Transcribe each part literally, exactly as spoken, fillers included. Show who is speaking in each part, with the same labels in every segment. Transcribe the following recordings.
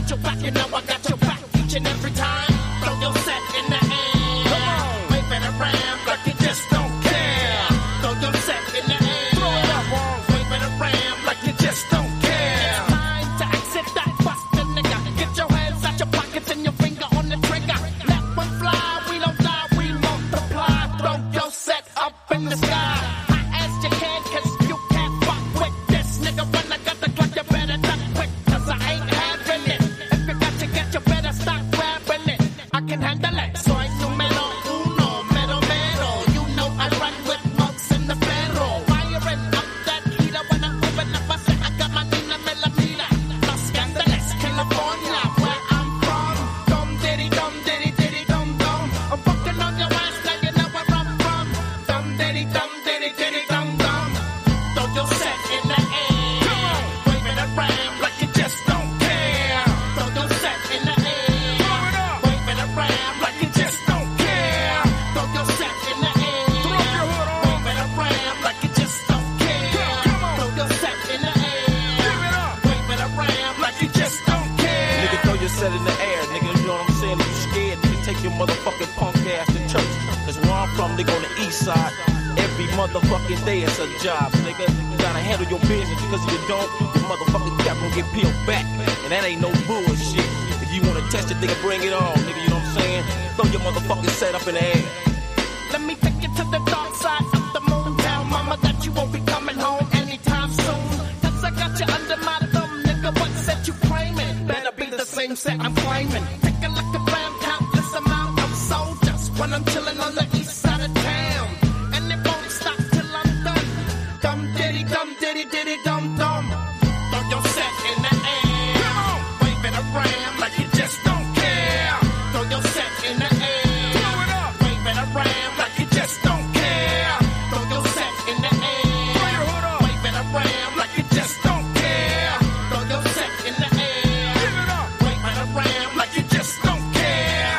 Speaker 1: got your back, you know I got your back each and every time. Throw your set in the air. Come on. Wave it around like you just don't care. Throw your set in the air. Throw it up, wave it around like you just don't care. It's time to exit that busted nigga. Get your hands out your pockets and your finger on the trigger. Let one fly, we don't die, we multiply. Throw your set up in the sky. High as you can, cause you can't fuck with this nigga. When I got the clock, you better duck quick, cause I ain't having it. If you got to get, you better stop grabbing it. I can handle it. So I numero uno, mero mero. You know I run with mugs in the barrel. Firing up that heater when I'm moving up. I say I got my Nina Melamina. Los Angeles, California, where I'm from. Dum diddy dum diddy diddy dum dum. I'm fucking on your ass, now you know where I'm from. Dum diddy dum diddy diddy dum dum. Throw your set in the air. Come on, wave it around like you just don't care. Throw your set in the air. Throw it up, wave it around like you just don't care. Throw your set in the air. Throw your hood on. Wave it around like you just don't care. Come on, throw your set in the air. Give it up, wave it around like you just don't care.
Speaker 2: Nigga, throw your set in the air, nigga. You know what I'm saying? If you scared, nigga, take your motherfucking punk ass to church. Cause where I'm from, nigga, on the east side, every motherfucking day it's a job, nigga. You gotta handle your business, because if you don't, your motherfucking cap gonna get peeled back. And that ain't no bullshit. If you wanna test it, nigga, bring it on, nigga, you know what I'm saying? Throw your motherfucking set up in the air.
Speaker 1: Let me take you to the dark side of the moon. Tell mama that you won't be coming home anytime soon. Cause I got you under my thumb, nigga. What set you claiming? Better be the same set I'm claiming. Take a look around, countless amount of soldiers when I'm chilling on the east side of town. And it won't stop till I'm done. Dum diddy dum diddy diddy dum dum. Throw your set in the air. Come on, wave it around like you just don't care. Throw your set in the air. Throw it up, wave it around like you just don't care. Throw your set in the air. Throw your hood up, wave it around like you just don't care. Throw your set in the air. Give it up, wave it around like you just don't care.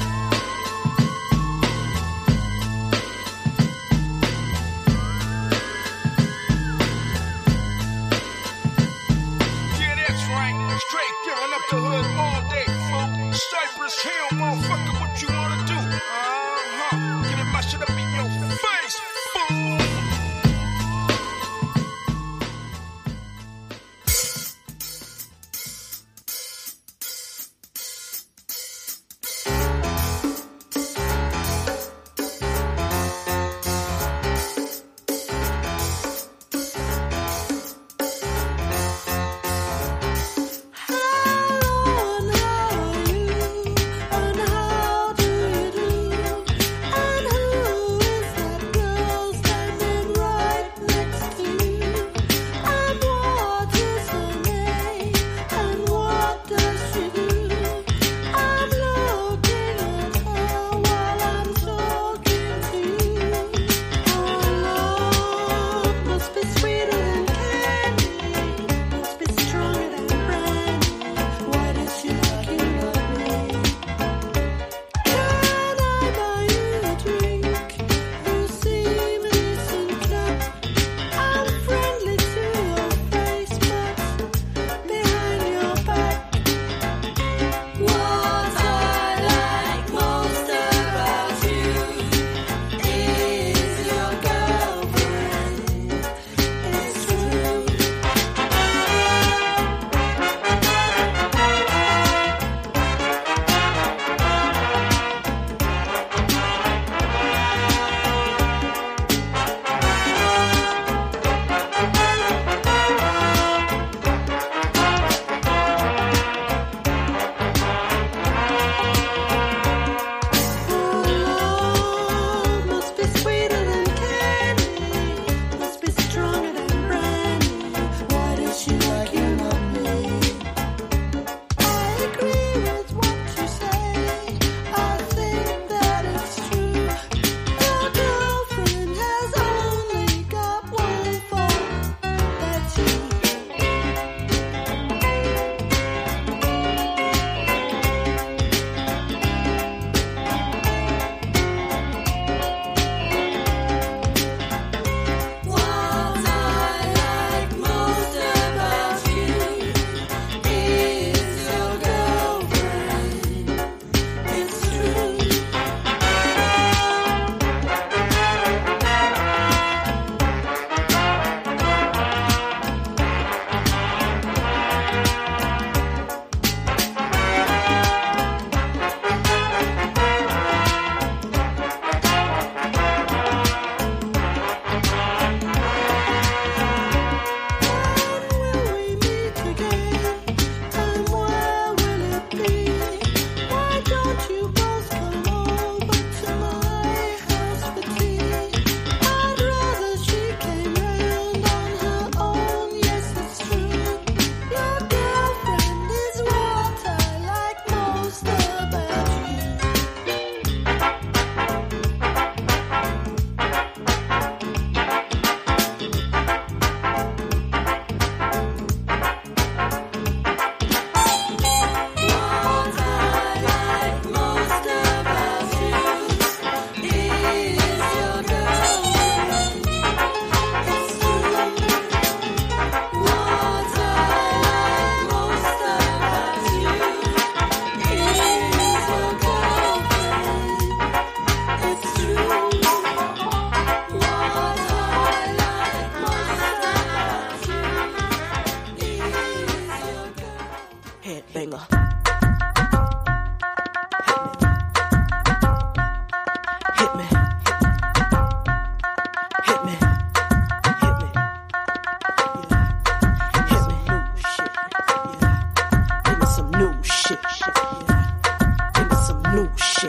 Speaker 3: Yeah, that's right. Straight throwing up the hood all day, fool. Cypress Hill, motherfucker, what you wanna do? Uh-huh. Get my shit up in your face, fool.
Speaker 4: How, and how you, and how singer. Hit me. Hit me. Hit me. Hit me. Give me some new shit. Give me some new shit.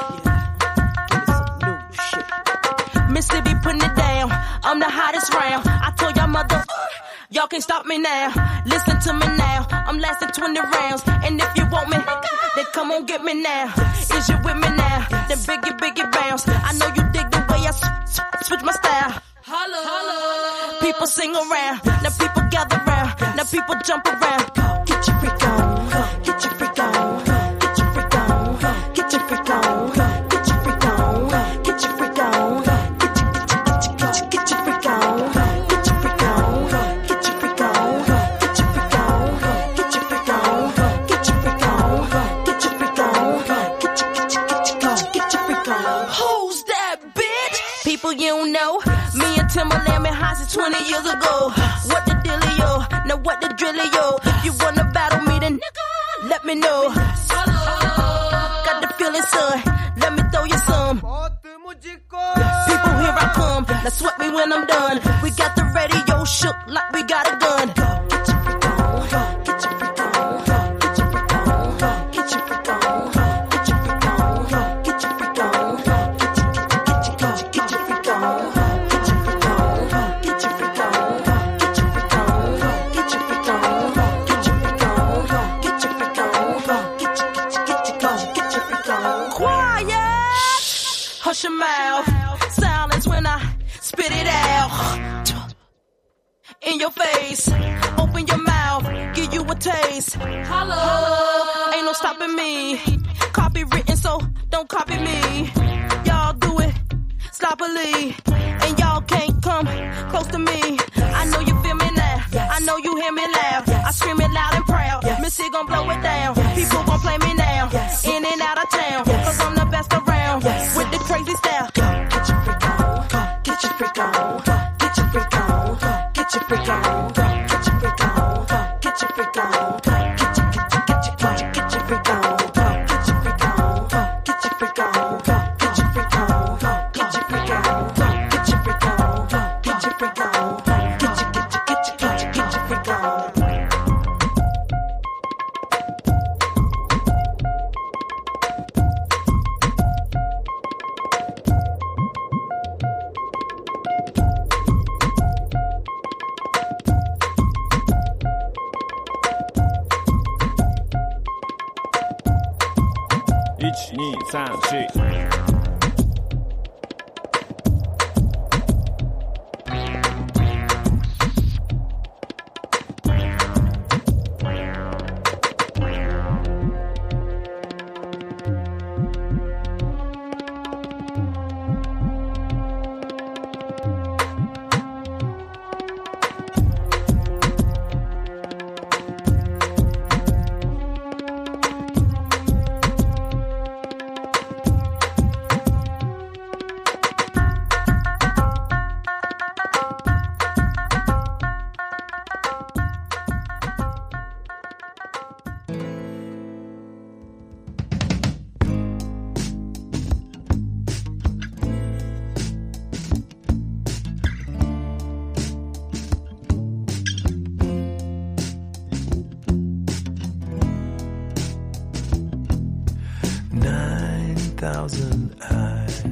Speaker 4: Give me some new shit. Mississippi putting it down. I'm the hottest round. I told y'all mother, y'all can't stop me now. Listen to me now. I'm lasting twenty rounds. And if you want me, then come on get me now. Is you with me now? Then biggie, biggie bounce. I know you dig the way I s- s- switch my style. Holla, holla. People sing around. Now people gather round. Now people jump around. Get your freak on. Get your freak on. Get your freak on. Get your freak on. Get your freak on. Get your freak on. Get your, get your, get your, get your, get your freak on. Get your freak on. Get your freak on. Get your freak on. Get your freak on. Get your freak on. Get your freak on. Get your, get your, get your, get your freak on. Who's that bitch? People you don't know. Me and Timberland been high since twenty years ago. What the dealio? Now what the drillio? If you wanna battle me, then let me know. Got the feeling, son. Let me throw you some. People, here I come. Now sweat me when I'm done. We got the radio shook like we got a gun. Get your freak on. Get your freak on. Get your freak on. Get your freak on. Get your freak on. Get your freak on. Get your, get your, get your, get your freak on. Get your freak on. Get your freak on. Get your freak on. Get your freak on. Get your freak on. Get your freak on. Get your, get your, get your, get your freak on. Quiet. Hush your mouth. Silence when I spit it out. In your face. Open your mouth. Give you a taste. Holla. Ain't no stopping me. Copywritten, so don't copy me. Y'all do it sloppily. And y'all can't come close to me. I know you feel me now. I know you hear me laugh. I scream it loud and proud. Missy gon' blow it down. People gon' play me now. In and out of town. Cause I'm the best around. With the crazy style. Get your freak on. Get your freak on. Get your freak on. Get your freak on. Get your freak on. Get your freak on. Get your, get your, get your, get your, get your freak on. Get your freak on. Get your freak on. Get your freak on. Get your freak on. Get your freak on. Get your freak on. Get your, get your, get your, get your, get your freak on.
Speaker 5: one, two, three, four.
Speaker 6: Thousand eyes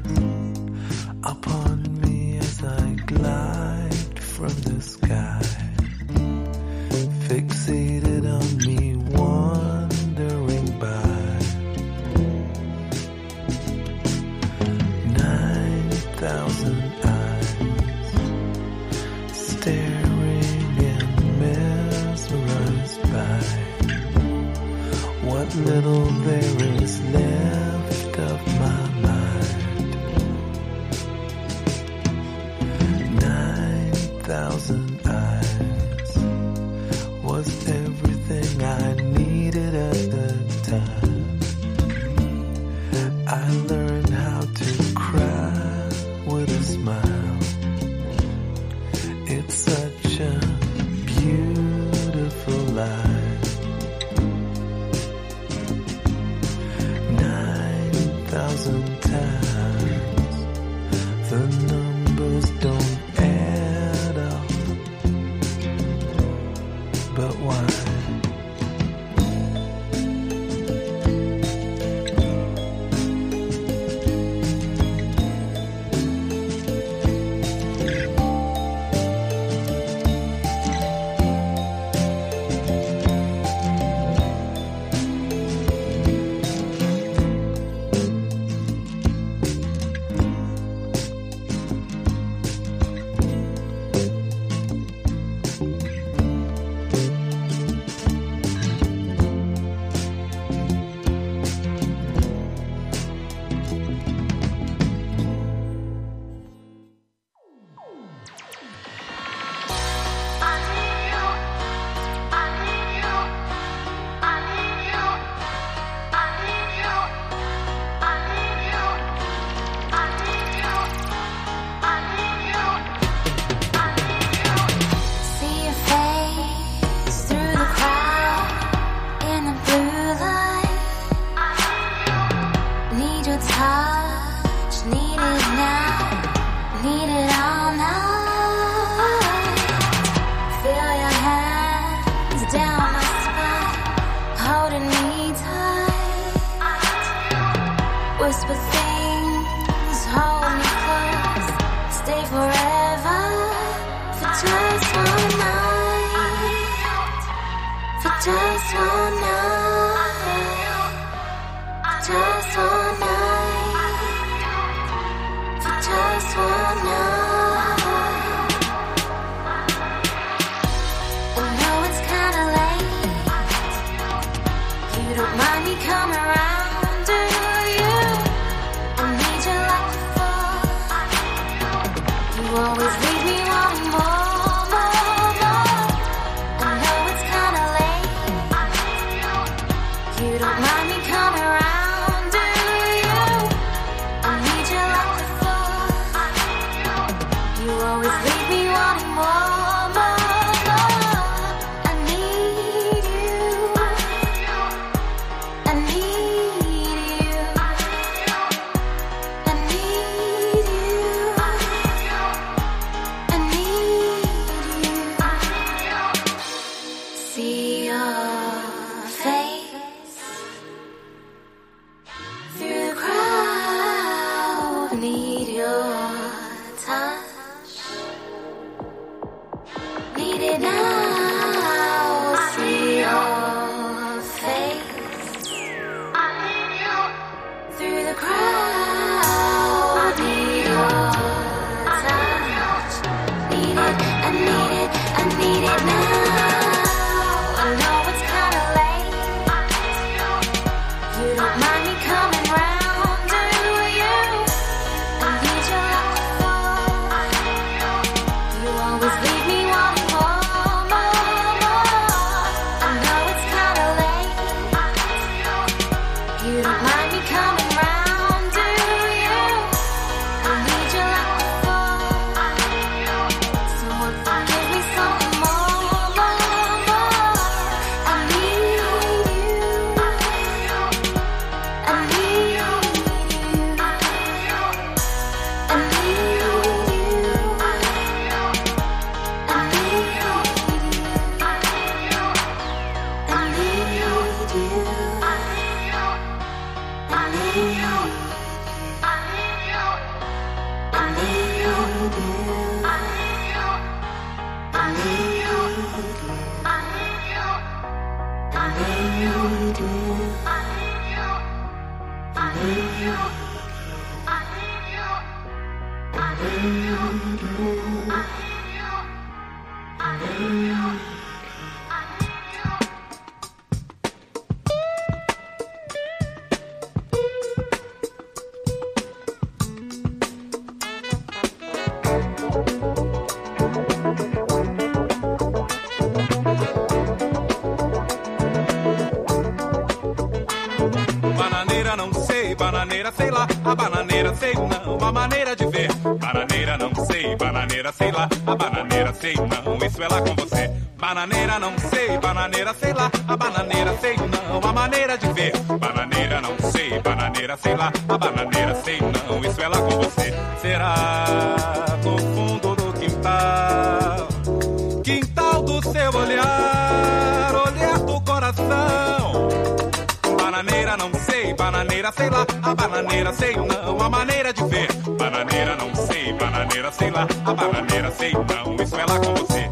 Speaker 6: upon me as I glide from the sky, fixated on me, wandering by. Nine thousand eyes staring and mesmerized by what little there is left of my mind. Nine thousand eyes was everything I needed at the time. I learned how to cry with a smile. It's such a beautiful life. thousand times. The numbers don't add up. But why?
Speaker 7: Bananeira, sei lá, a bananeira sei não, a maneira de ver. Bananeira não sei, bananeira sei lá, a bananeira sei não, isso é lá com você. Bananeira não sei, bananeira sei lá, a bananeira sei não, a maneira de ver. Bananeira não sei, bananeira bananeira, sei lá, a bananeira, sei não, isso é lá com você. Será no fundo do quintal, quintal do seu olhar, olhar do coração. Bananeira, não sei, bananeira, sei lá, a bananeira, sei não, a maneira de ver. Bananeira, não sei, bananeira, sei lá, a bananeira, sei não, isso é lá com você.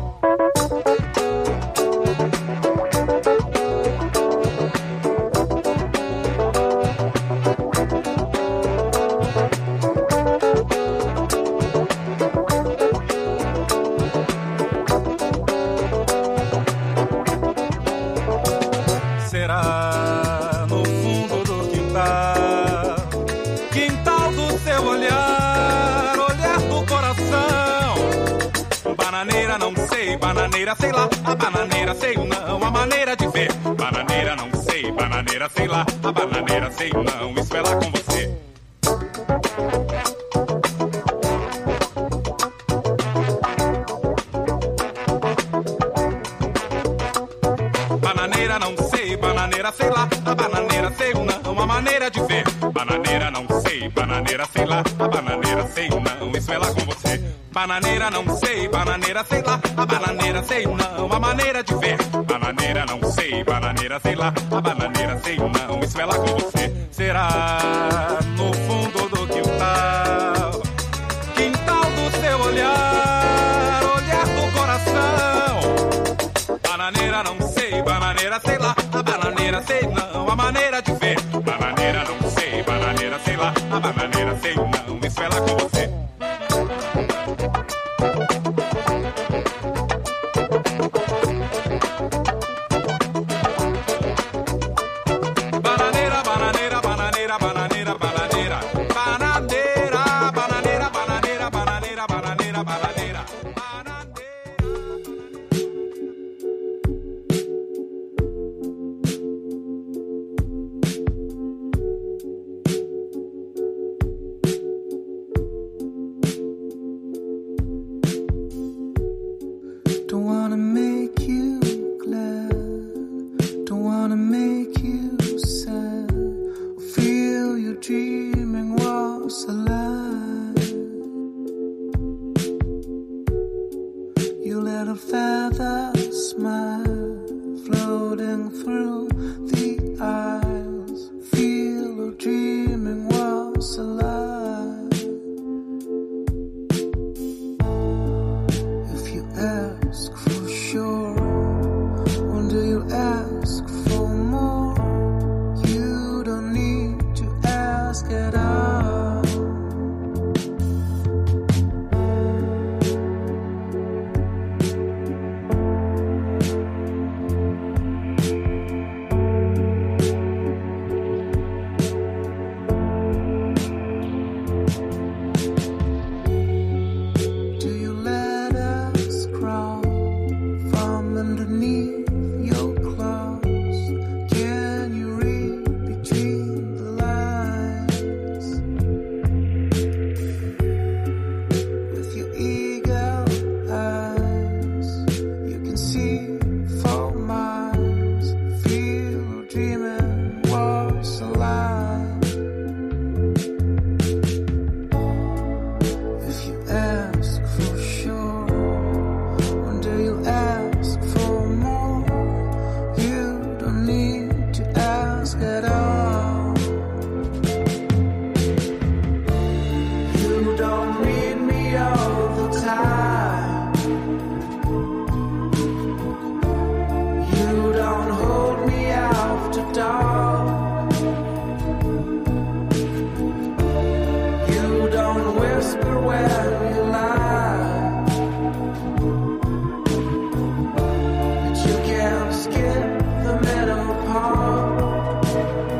Speaker 7: Será no fundo do quintal, quintal do seu olhar, olhar do coração. Bananeira, não sei, bananeira, sei lá, a bananeira, sei não, a maneira de ver. Bananeira, não sei, bananeira, sei lá, a bananeira, sei não, isso é lá com você. Bananeira, não sei, bananeira, sei lá, a bananeira, sei não, a maneira de ver. Bananeira, não sei, bananeira, sei lá, a bananeira, sei não, isso é lá com você. Bananeira, não sei, bananeira, sei lá, a bananeira, sei não, a maneira de ver. Bananeira, não sei, bananeira, sei lá, a bananeira, sei não, isso é lá com você. Será no fundo do quintal, quintal do seu olhar, olhar do coração. Bananeira, não sei, bananeira, sei lá, a bananeira, sei não, a maneira de ver. Bananeira, não sei, bananeira, sei lá, a bananeira, sei não, isso é lá com você. Bananeira, bananeira, bananeira, bananeira, bananeira, bananeira, bananeira, bananeira, bananeira, bananeira, bananeira.
Speaker 6: Don't wanna make you glad, don't wanna make you sad, or feel your dreaming was alive. You little feather smile floating through the aisles, feel your dreaming was alive. If you ask for sure, when do you ask for more? You don't need to ask at all. Do you let us crawl from underneath your claws? Can you read between the lines? With your eagle eyes, you can see for miles. Feel dreaming was alive. If you ask for sure, when do you ask for more? You don't need to ask at all. You don't read me all the time. You don't hold me after dark. You don't whisper when you lie. But you can't skip the middle part.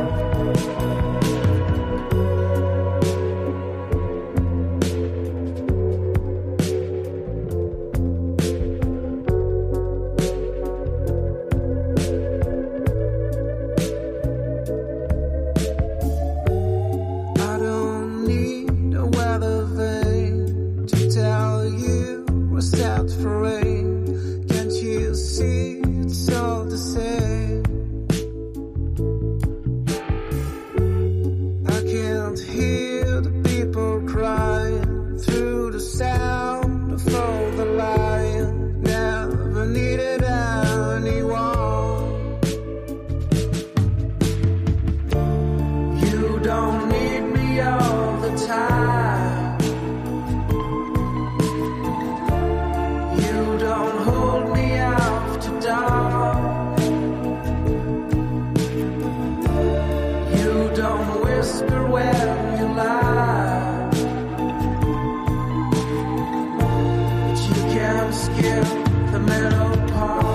Speaker 6: whisper when you lie, but you can't skip the middle part.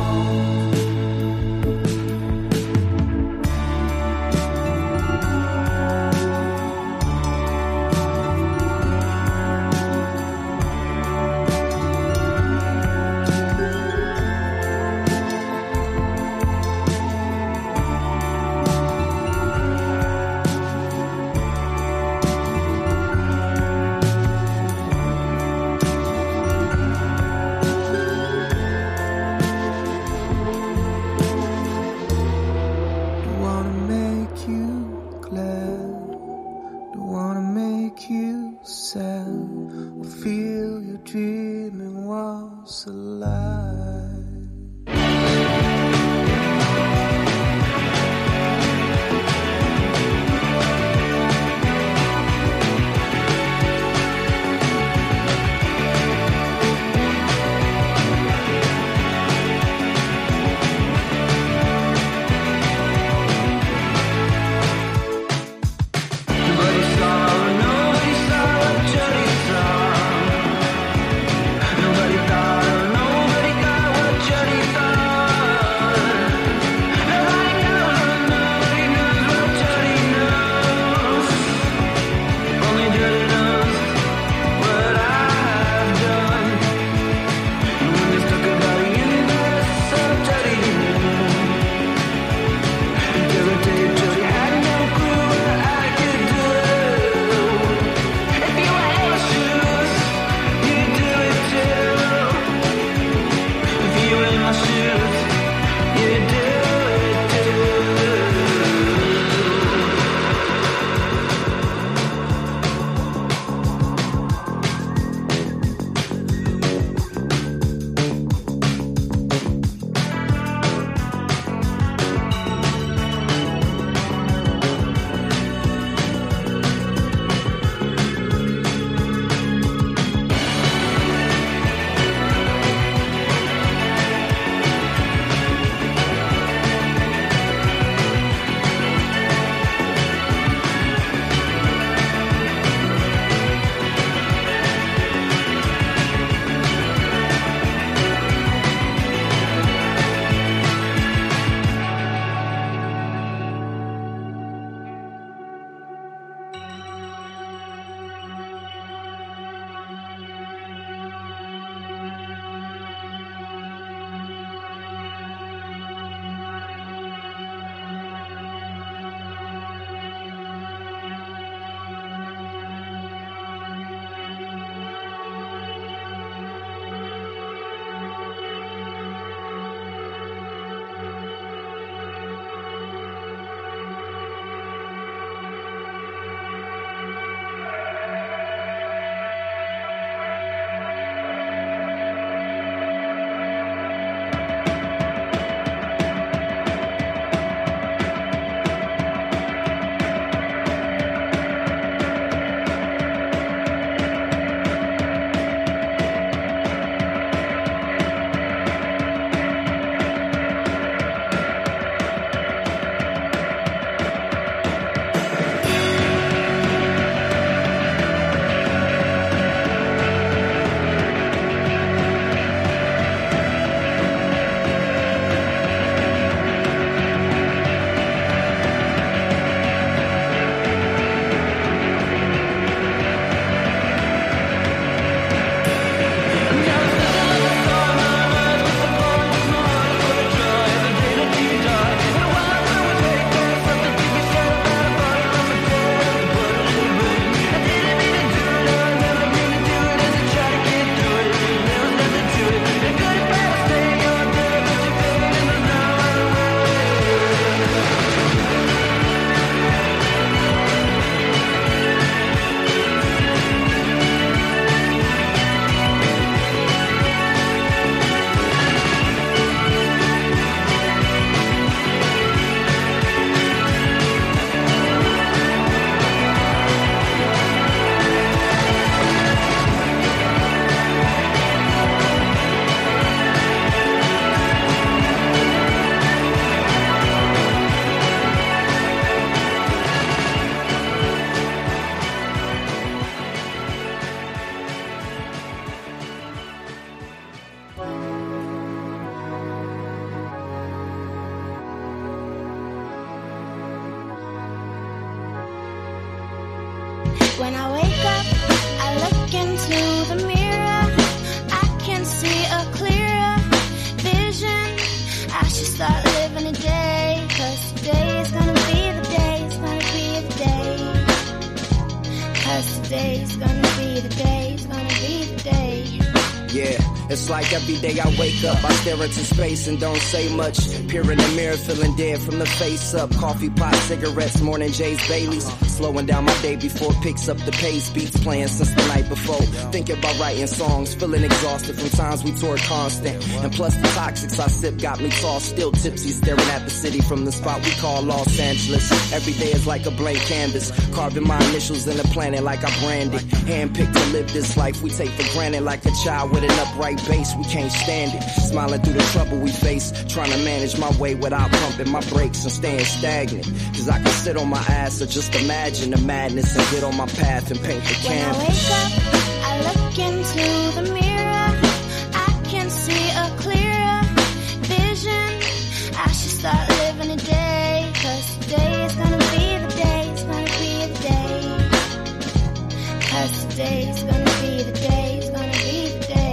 Speaker 8: When I wake up, I look into the mirror. I can see a clearer vision. I should start living a day, 'cause today is gonna be the day, it's gonna be the day. 'Cause today's gonna be the day, it's gonna be the day.
Speaker 9: Yeah, it's like every day I wake up, I stare into space and don't say much. Peer in the mirror, feeling dead from the face up. Coffee pot, cigarettes, morning J's, Baileys. Slowing down my day before it picks up the pace. Beats playing since the night before. Thinking about writing songs, feeling exhausted from times we toured constant. And plus the toxics I sip got me tossed, still tipsy, staring at the city from the spot we call Los Angeles. Every day is like a blank canvas, carving my initials in the planet like I branded. Handpicked to live this life we take for granted, like a child with an upright base, we can't stand it. Smiling through the trouble we face, trying to manage my way without pumping my brakes and staying stagnant. 'Cause I can sit on my ass or just imagine the madness and get on my path and paint the canvas.
Speaker 8: When I wake up, I look into the mirror. I can see a clearer vision. I should start living a day, 'cause today is gonna be the day, it's gonna be the day. 'Cause today is gonna be the day, it's gonna be the day.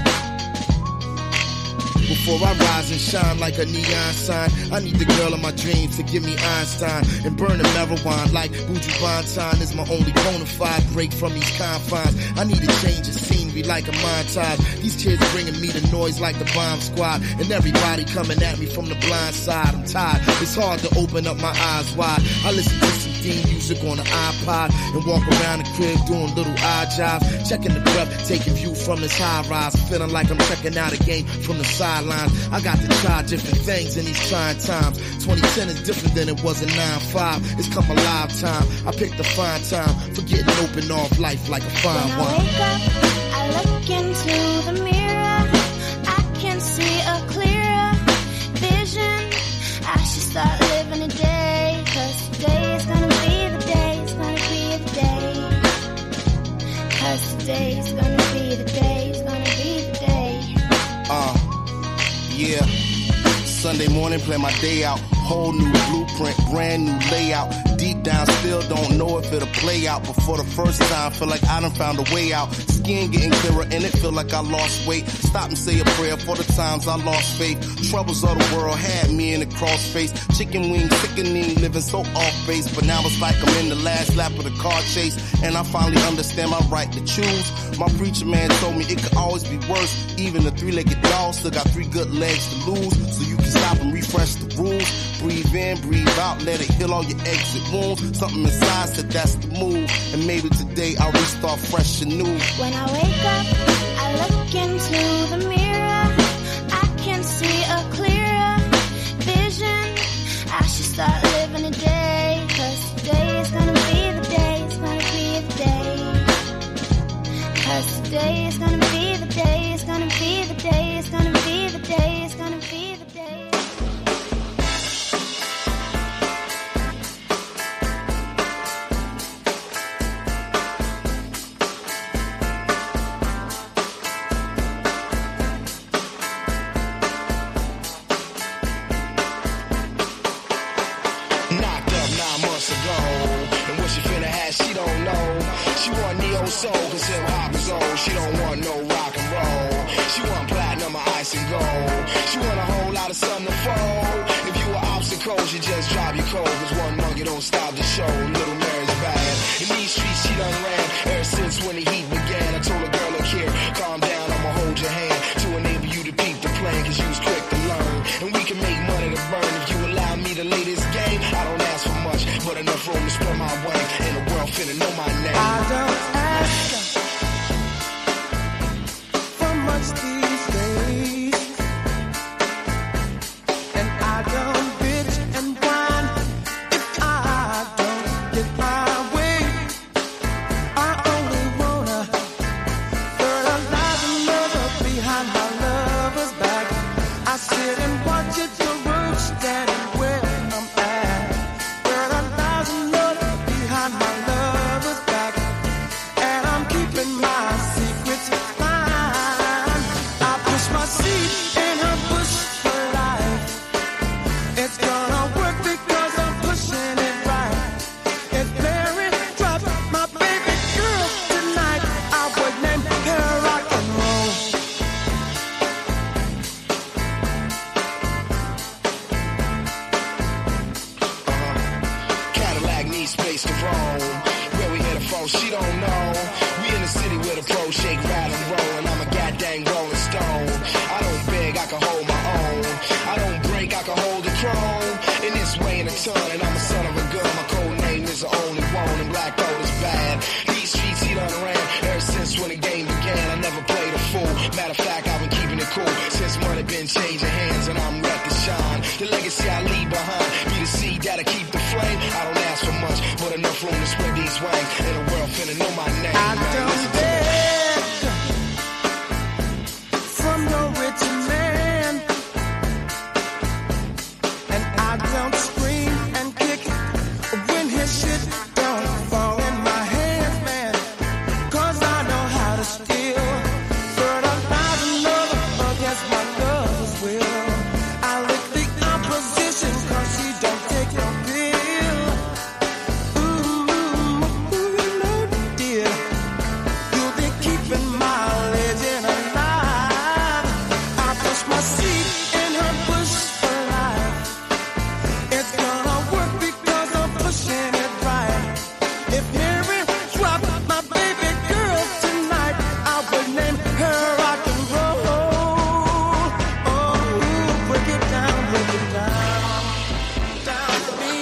Speaker 10: Before I rise and shine like a neon sign, I need the girl of my dreams to give me Einstein and burn the marijuana like Buju Banton is my only bona fide break from these confines. I need a change of scenery like a montage. These kids bringing me the noise like the bomb squad, and everybody coming at me from the blind side. I'm tired, it's hard to open up my eyes wide. I listen to some theme music on the iPod and walk around the crib doing little odd jobs, checking the breath, taking view from this high rise, feeling like I'm checking out a game from the sidelines. I got to try different things in these trying times. twenty ten is different than it was in nine five. It's come alive time. I picked the fine time for getting open off life like a fine
Speaker 8: When
Speaker 10: wine.
Speaker 8: I wake up, I look into the mirror. I can see a clearer vision. I should start living a day, 'cause today is gonna be the day, it's gonna be the day. 'Cause today is gonna be the day, it's gonna be the day.
Speaker 10: Uh, yeah. Sunday morning, play my day out. Whole new blueprint, brand new layout. Deep down, still don't know if it'll play out. But for the first time, feel like I done found a way out. Skin getting clearer and it feel like I lost weight. Stop and say a prayer for the times I lost faith. Troubles of the world had me in a crossface. Chicken wings, sickening, living so off base. But now it's like I'm in the last lap of the car chase. And I finally understand my right to choose. My preacher man told me it could always be worse. Even the three-legged dog still got three good legs to lose. So you can stop and refresh the rules. Breathe in, breathe out, let it heal all your exit wounds. Something inside said that's the move. And maybe today I'll restart fresh and new.
Speaker 8: When I wake up, I look into the mirror. I can see a clearer vision. I should start living a day, 'cause today is gonna be the day, it's gonna be the day. 'Cause today is gonna be the day, it's gonna be the day, it's gonna be the day, it's gonna be the day.
Speaker 11: Soul, 'cause hip hop is old. She don't want no rock and roll. She want platinum or ice and gold. She want a whole lot of something to fold. If you were obstacles, you just drop your cold. 'Cause one monkey don't stop the show. Little Mary's bad. In these streets, she done ran ever since when the heat began. I told a girl, look here, calm down, I'ma hold your hand to enable you to peep the plan. 'Cause you was quick to learn, and we can make money to burn. If you allow me to lay this game, I don't ask for much, but enough room to spread my wing. And the world finna know my name.
Speaker 6: I don't ask for much these days, and I don't bitch and whine if I don't get my way. I only wanna fertilize another behind my lover's back. I sit and watch it the road standing where I'm at. Fertilize another behind my lover's back, and I'm keeping my secrets fine. I push my seed in her bush for life. It's gonna work because I'm pushing it right. It's
Speaker 11: place to roam. Where we here to phone, she don't know. We in the city with a pro shake, rattle and roll, and I'm a goddamn rolling stone. I don't beg, I can hold my own. I don't break, I can hold the throne. In this way in a ton, and I'm a son of a gun. My code name is the only one, and black gold is bad. These streets he done ran ever since when the game began. I never played a fool. Matter of fact, I've been keeping it cool since money been changing hands, and I'm ready to shine. The legacy I leave behind be the seed that'll keep the flame. I don't ask for much, but enough room to spread these wings. And the world finna know my name.
Speaker 6: I don't beg from no rich man, and I don't scream and kick when his shit don't fall in my hands, man. Cause I know how to steal, fertilize another against my lover's will. I lick the opposition cause she don't take your bill. Ooh, ooh, you know, dear, you'll be keeping my legend alive. I push my seed in her bush for life. It's gonna work because I'm pushing it right. If Mary dropped my baby girl tonight, I would name her rock and roll. Oh, break it down, break it down, down to me.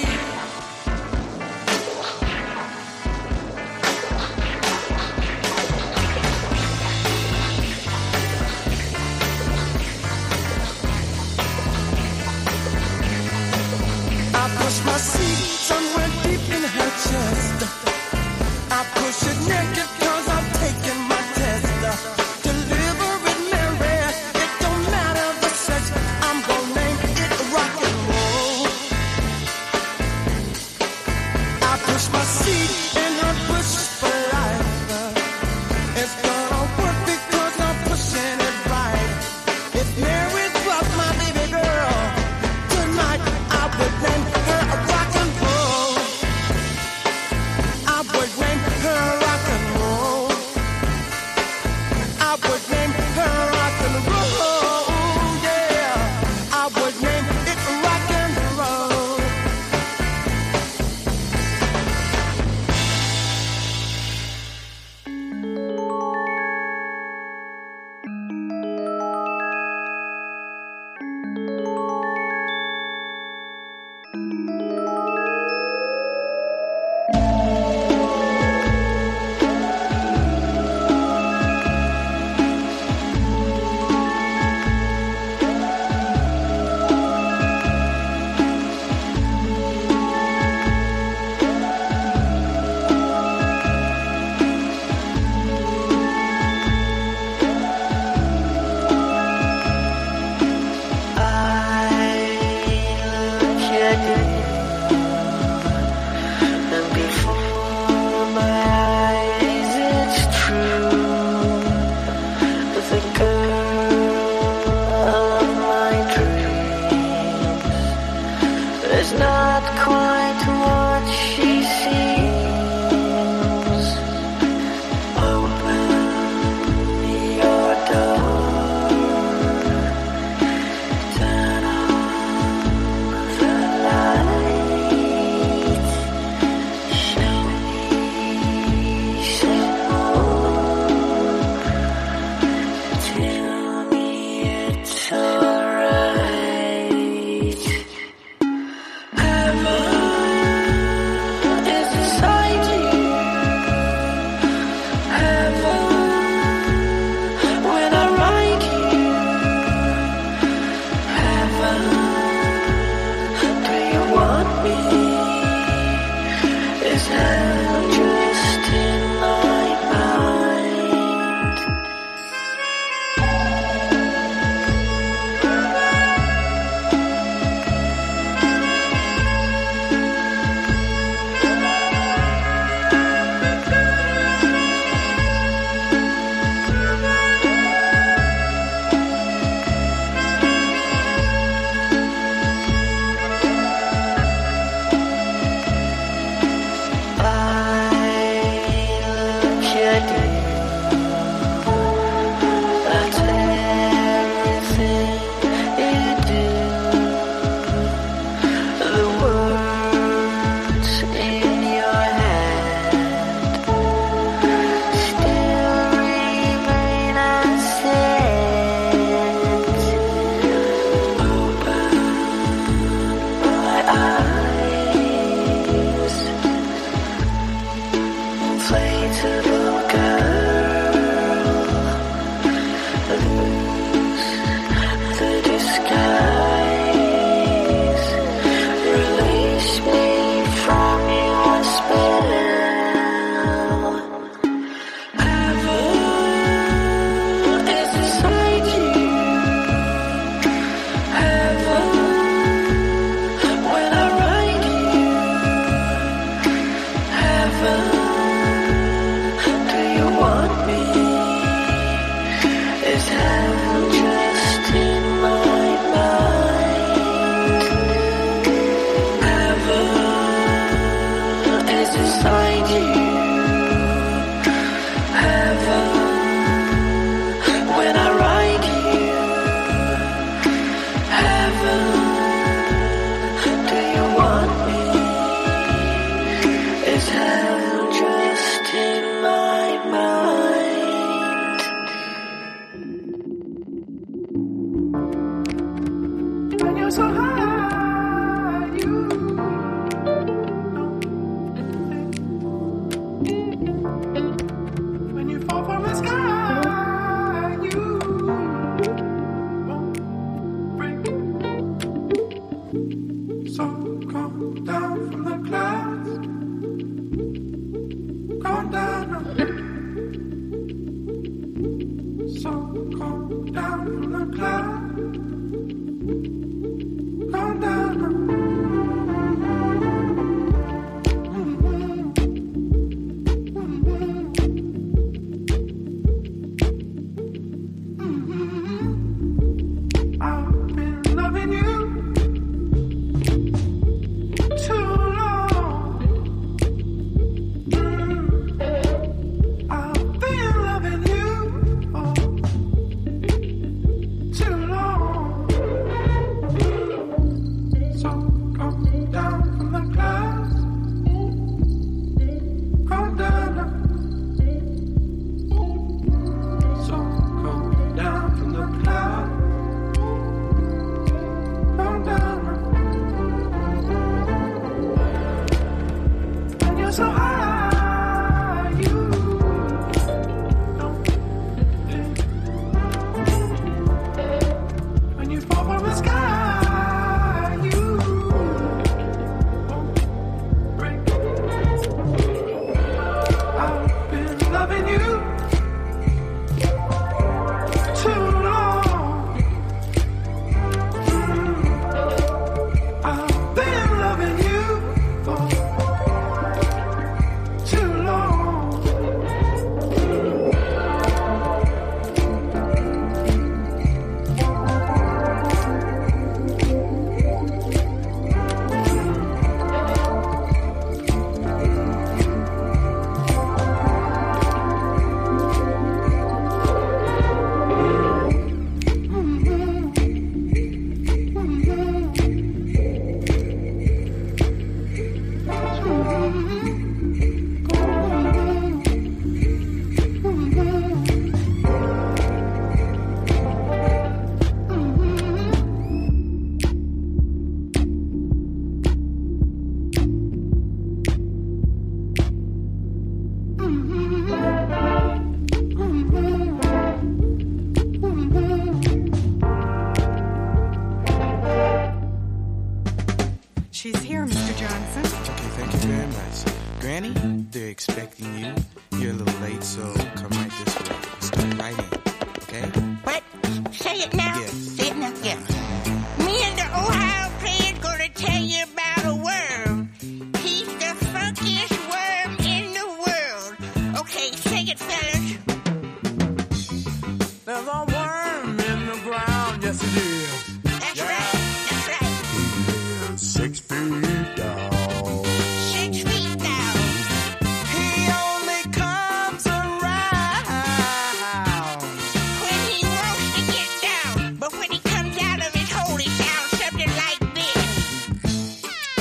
Speaker 6: I push my seat somewhere deep in her chest. I push it naked cause I'm taking my test. Deliver it, Mary, it don't matter the sex. I'm gonna name it rock and roll. I push my seat in her bush for life. It's gonna work because I'm pushing it right. If Mary dropped my baby girl tonight, I would name her a rock and roll. I would name her rock and roll. I would name her rock and roll. Yeah, I would name it rock and roll. I
Speaker 12: inside you. Heaven, when I write you. Heaven, do you want me? Is heaven just in my mind? When you're so high.
Speaker 13: She's here, Mister Johnson.
Speaker 14: Okay, thank you very much. Granny, they're expecting you. You're a little late, so come right this way. Start right in, okay?
Speaker 15: What? Say it now.
Speaker 14: Yes.
Speaker 15: Say it now. Yes. Me and the Ohio player's gonna tell you about a worm. He's the funkiest worm in the world. Okay, sing it, fellas.
Speaker 16: There's a worm in the ground, yes it is.
Speaker 15: That's yeah. right. That's right.
Speaker 16: Six feet down.
Speaker 15: Six feet down.
Speaker 16: He only comes around
Speaker 15: when he wants to get down. But when he comes out of his hole, he sounds something like this.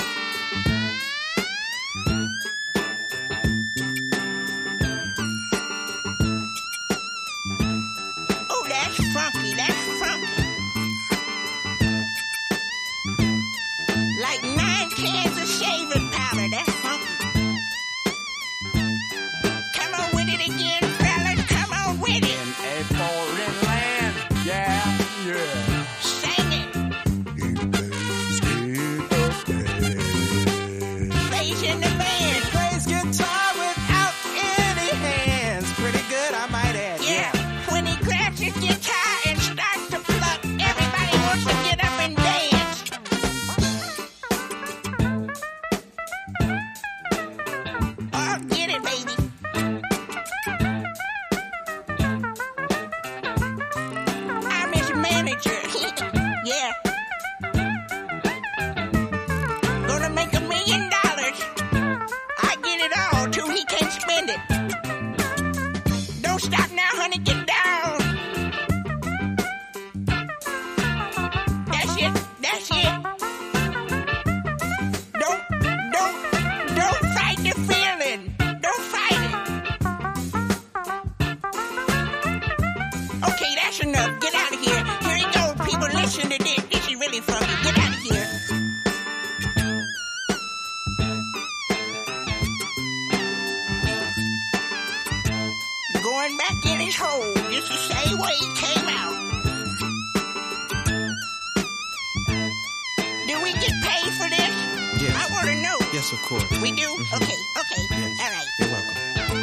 Speaker 15: the feeling. Don't fight it. Okay, that's enough. Get out of here. Here you go, people. Listen to this. This is really funny. Get out of here. Going back in his hole just the same way he came out. Do we get paid for this?
Speaker 14: Yes.
Speaker 15: I want to know.
Speaker 14: Yes, of course.
Speaker 15: We do?
Speaker 14: Mhm.
Speaker 15: Okay, okay.
Speaker 14: Yes.
Speaker 15: All right.
Speaker 14: You're welcome.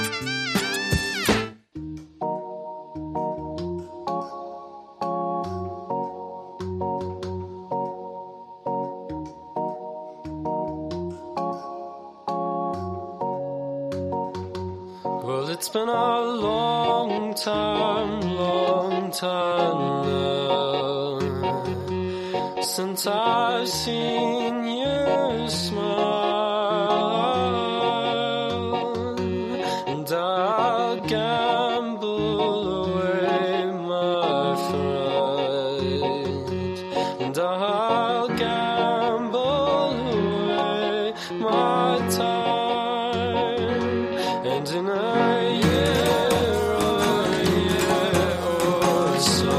Speaker 17: Well, it's been a long time, long time now since I've seen you smile, and I'll gamble away my fright, and I'll gamble away my time, and in a year or a year or so,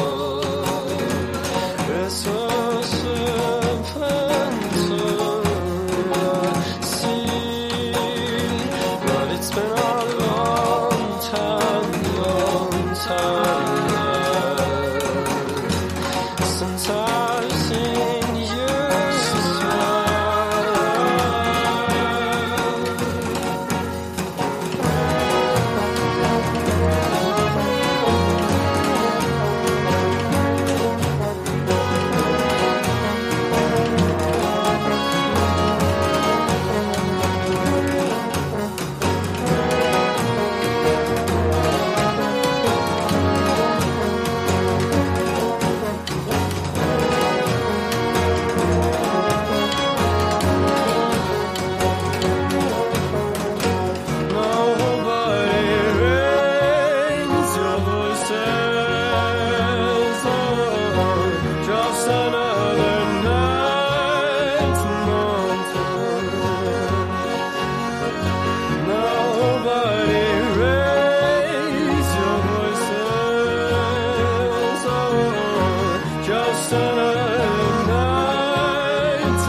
Speaker 17: it's so simple to see, but it's been a long time, long time now since I've seen you smile. Nobody raise your voices, oh, just another night mountain. Nobody raise your voices, oh, just another night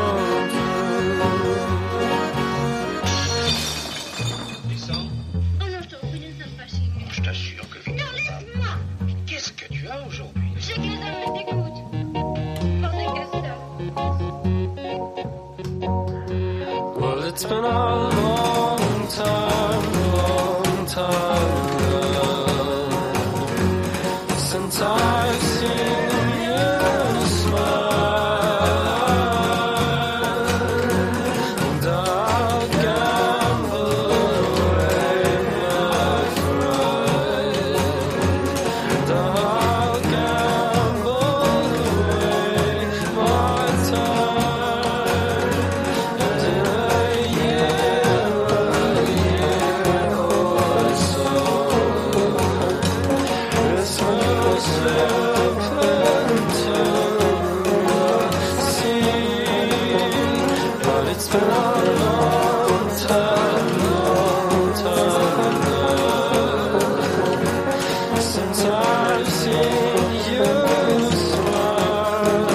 Speaker 18: Descends.
Speaker 19: Oh non, je t'en prie, laisse-moi passer.
Speaker 18: Je t'assure que vite.
Speaker 19: Non, laisse-moi.
Speaker 18: Qu'est-ce que tu as aujourd'hui?
Speaker 19: J'ai que les hommes me dégoûtent. Bordel qu'à ça.
Speaker 17: Well, it's been a long time, long time now since I've seen you smile, and I'll gamble away my fright, and I'll gamble away my time, and in a year, a year or so, it's no simple to see, but it's been a long time, long time now since I've seen you smile.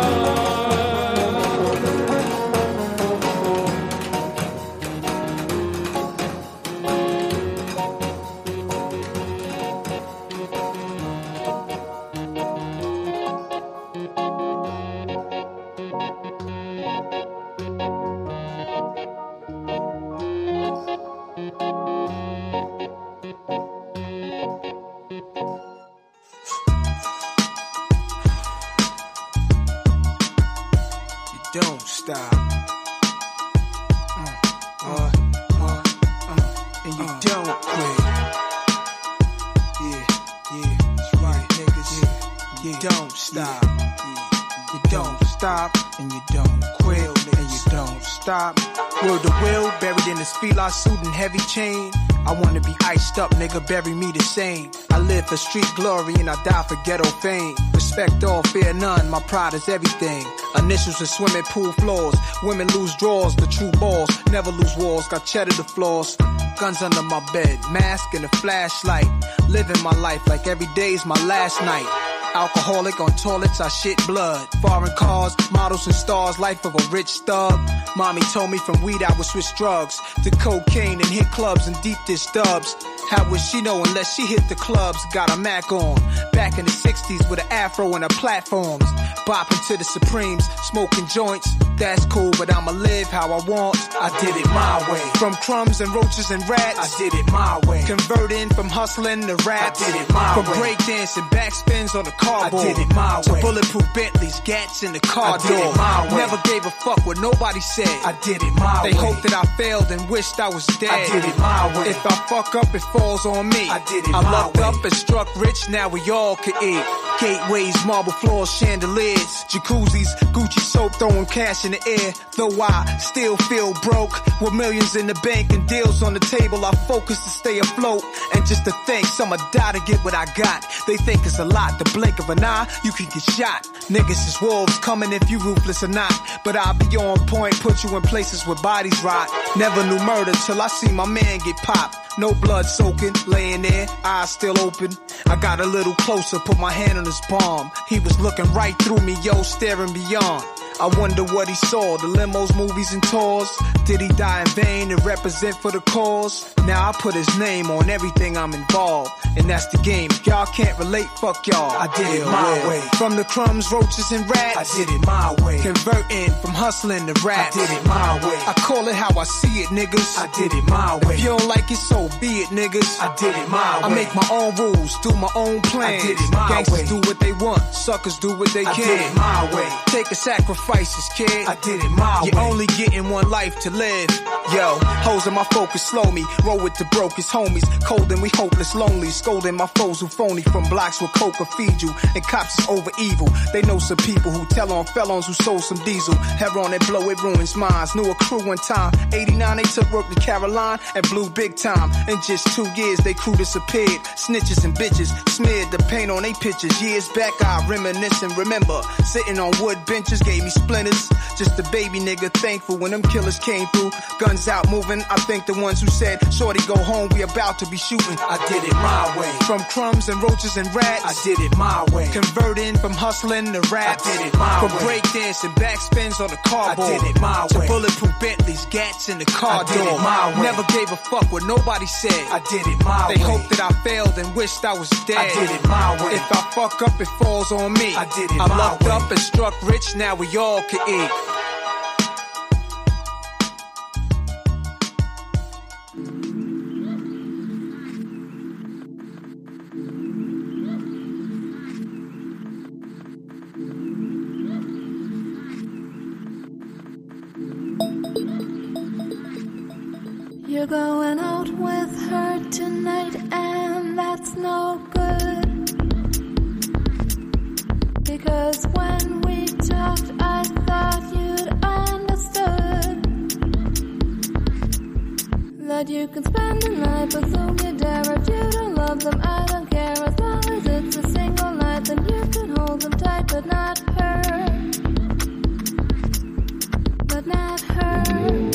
Speaker 14: You don't stop. Uh, uh, uh, uh, and you don't quit. Yeah, yeah, that's right, niggas. Yeah, you don't stop. You don't stop, and you don't quit, and you don't stop. Word to will, buried in his fila suit and heavy chain. I wanna be iced up, nigga, bury me the same. I live for street glory and I die for ghetto fame. Respect all, fear none, my pride is everything. Initials in swimming pool floors. Women lose drawers, the true balls. Never lose walls, got cheddar to floors. Guns under my bed, mask and a flashlight. Living my life like every day's my last night. Alcoholic on toilets, I shit blood. Foreign cars, models and stars, life of a rich thug. Mommy told me from weed I would switch drugs to cocaine and hit clubs and deep dish dubs. How would she know unless she hit the clubs? Got a Mac on. Back in the sixties with an afro and her platforms. Bopping to the Supremes, smoking joints. That's cool, but I'ma live how I want. I did it my way. From crumbs and roaches and rats, I did it my way. Converting from hustling to rap, I did it my
Speaker 20: From
Speaker 14: way. From breakdancing, backspins on the cardboard, I did it my way. To bulletproof Bentleys, gats in the car
Speaker 20: I
Speaker 14: door.
Speaker 20: did it my way.
Speaker 14: Never gave a fuck what nobody said.
Speaker 20: I did it my
Speaker 14: they
Speaker 20: way.
Speaker 14: hoped that I failed and wished I was dead.
Speaker 20: I did it my way.
Speaker 14: If I fuck up, it falls on me.
Speaker 20: I did it
Speaker 14: I
Speaker 20: my
Speaker 14: lucked
Speaker 20: way.
Speaker 14: up and struck rich, now we all could eat. Gateways, marble floors, chandeliers, jacuzzis, Gucci soap, throwing cash in the air. Though I still feel broke, with millions in the bank and deals on the table, I focus to stay afloat. And just to think, I'ma die to get what I got. They think it's a lot, the blink of an eye, you can get shot. Niggas is wolves coming if you ruthless or not. But I'll be on point, put you in places where bodies rot. Never knew murder till I see my man get popped. No blood soaking, laying there, eyes still open. I got a little closer, put my hand on his palm. He was looking right through me, yo, staring beyond. I wonder what he saw, the limos, movies, and tours. Did he die in vain to represent for the cause? Now I put his name on everything I'm involved. And that's the game. If y'all can't relate, fuck y'all.
Speaker 20: I did it my
Speaker 14: Well,
Speaker 20: way.
Speaker 14: From the crumbs, roaches, and rats,
Speaker 20: I did it my way.
Speaker 14: Converting from hustling to rap.
Speaker 20: I did it my way.
Speaker 14: I call it how I see it, niggas.
Speaker 20: I did it my way.
Speaker 14: If you don't like it, so be it, niggas.
Speaker 20: I did it my way.
Speaker 14: I make my own rules, do my own plans.
Speaker 20: I did it my
Speaker 14: Gangsters
Speaker 20: way.
Speaker 14: do what they want, suckers do what they
Speaker 20: I
Speaker 14: can.
Speaker 20: did it my way.
Speaker 14: Take a sacrifices, kid.
Speaker 20: I did it my
Speaker 14: You're
Speaker 20: way.
Speaker 14: only getting one life to live. Yo, hoes in my focus, slow me. Roll with the brokest homies. Cold and we hopeless, lonely. Scolding my foes who phony from blocks where coke will feed you. And cops is over evil. They know some people who tell on felons who sold some diesel. Heron that blow, it ruins minds. Knew a crew one time. eighty-nine, they took work to Caroline and blew big time. In just two years, they crew disappeared. Snitches and bitches smeared the paint on they pictures. Years back, I reminisce and remember. Sitting on wood benches, gave me splinters. Just a baby nigga, thankful when them killers came through. Guns out moving, I think the ones who said, shorty go home, we about to be shooting.
Speaker 20: I did it my way.
Speaker 14: From crumbs and roaches and rats,
Speaker 20: I did it my way.
Speaker 14: Converting from hustling to rap.
Speaker 20: I did it my
Speaker 14: From
Speaker 20: way.
Speaker 14: breakdancing, backspins on the cardboard.
Speaker 20: I did it my
Speaker 14: To
Speaker 20: way.
Speaker 14: bulletproof Bentleys, gats in the car
Speaker 20: I did
Speaker 14: door.
Speaker 20: it my way.
Speaker 14: Never gave a fuck what nobody said.
Speaker 20: I did it my
Speaker 14: They
Speaker 20: way.
Speaker 14: hoped that I failed and wished I was dead.
Speaker 20: I did it my way.
Speaker 14: If I fuck up, it falls on me.
Speaker 20: I did it
Speaker 14: I
Speaker 20: my
Speaker 14: lucked
Speaker 20: way.
Speaker 14: up and struck rich, now we all could eat.
Speaker 8: You're going out with her tonight, and that's no good. Because when we talked, I thought you'd understood that you can spend the night with whom you dare. If you don't love them, I don't care. As long as it's a single night, then you can hold them tight, but not her. But not her.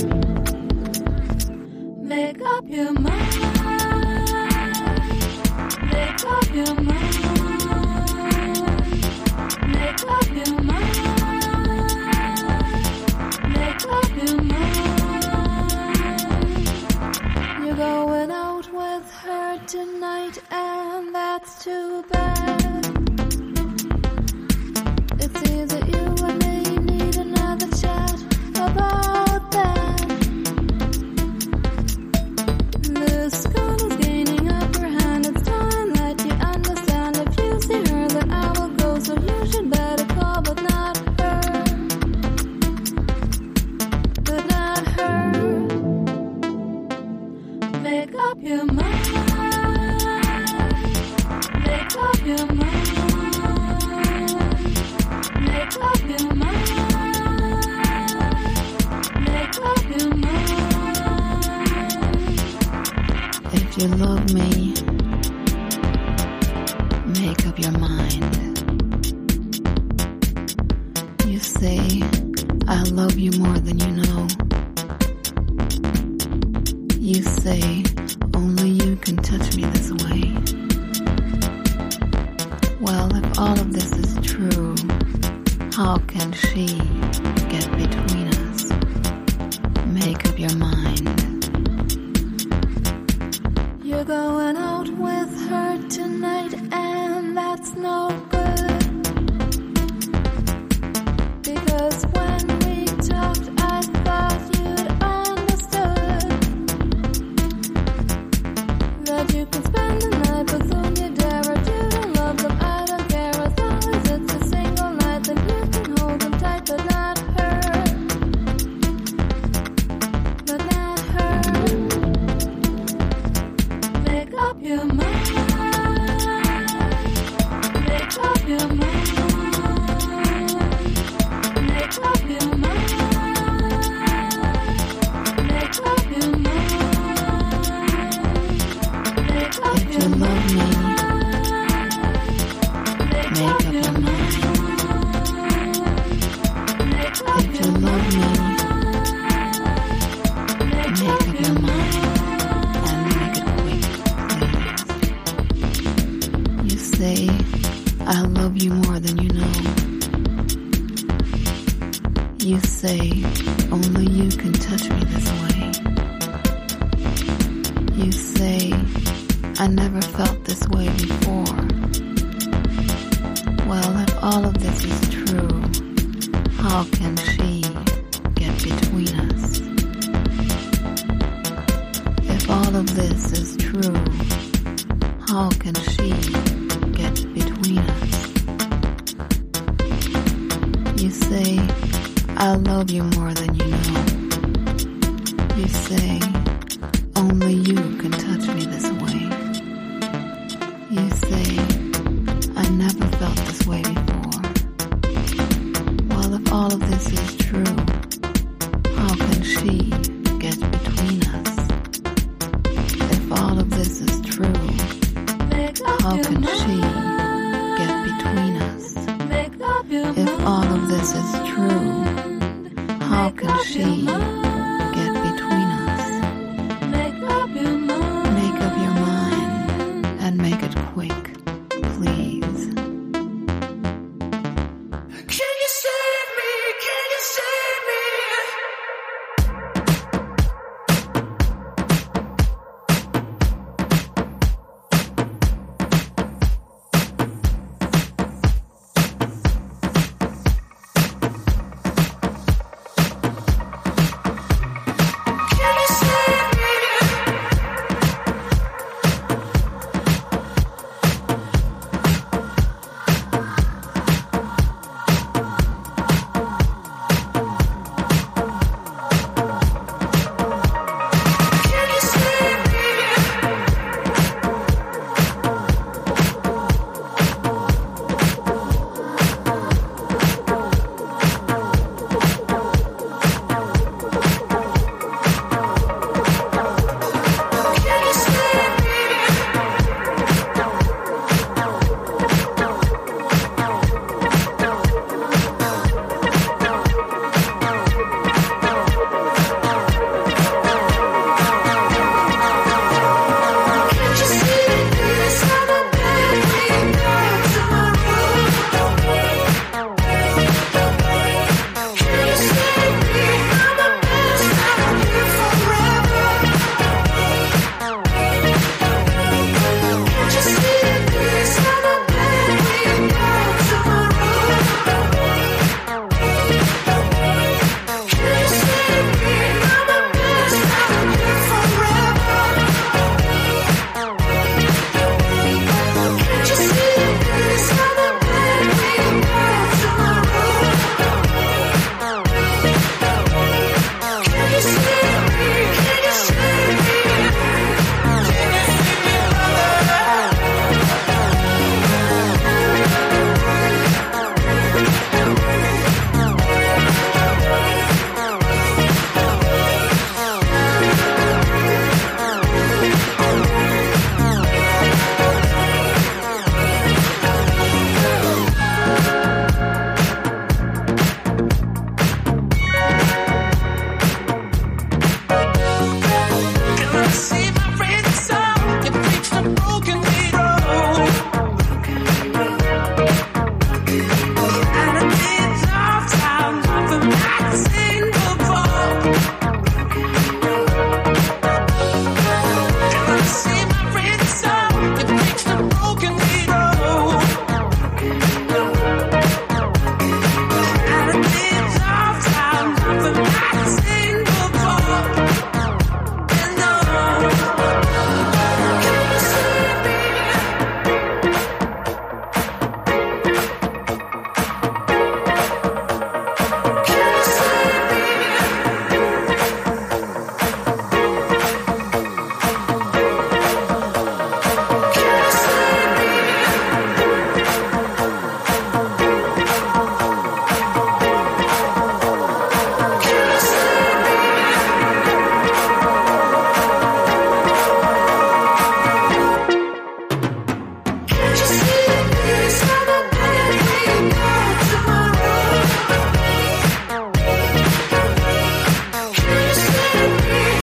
Speaker 8: Make up your mind. Make up your mind. Make up your mind. Make up your mind. You're going out with her tonight, and that's too bad. It seems that you and me need another chat about that. The skull is gaining upper hand. It's time that you understand. If you see her, then I will go. So you should better call, but not her. But not her. Make up your mind. Make up your mind. Make up your mind. Make up your mind.
Speaker 21: If you love me, make up your mind. You say You say only you can touch me this way. Well, if all of this is true, how can she get between us? Make up your mind.
Speaker 2: You're going out with her tonight, and that's no good. Because when we talked, I thought you'd understood that you can spend the night with whom you dare, or you don't love them, I don't care. As long as it's a single night, then you can hold them tight, but not her. But not her. Make up your mind. Make up your mind. Make up your mind. Make up your mind. Make up
Speaker 21: If you love me, make up your mind. If you love me, make up your mind and make it quick, please. You say I love you more than you know. You say only you can touch me this way. You say I never felt this way before. Well, if all of this is true, how can she get between us? If all of this is true, how can she get between us? You say I love you more than you know. You say only you can touch me this way. You say I never felt this way before. Well, if all of this is true, how can she get between us? If all of this is true, how can she get between us? If all of this is true, how can she